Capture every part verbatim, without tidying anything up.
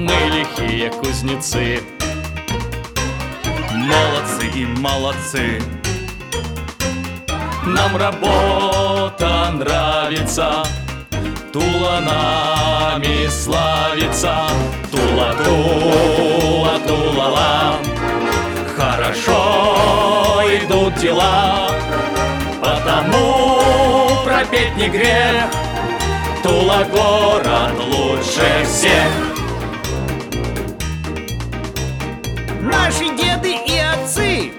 Мы лихие кузнецы, молодцы и молодцы. Нам работа нравится, Тула нами славится. Тула, Тула, Тула-ла, хорошо идут дела, потому пропеть не грех. Тула город лучше всех. Наши деды и отцы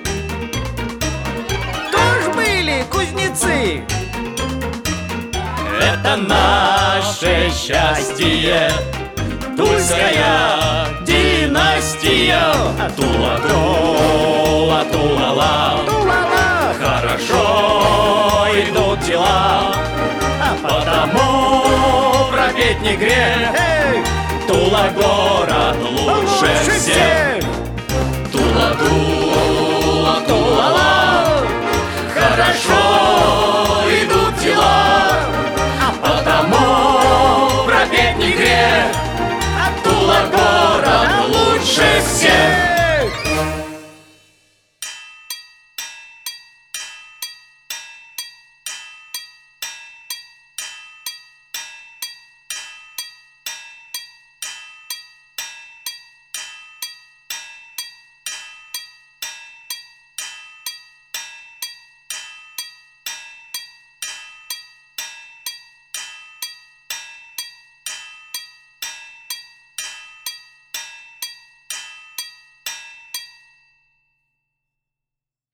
тоже были кузнецы. Это наше счастье, Тульская династия. Тула, Тула, Тула-ла, Тула-ла, хорошо идут дела, потому пропеть не грех. эй! Тула город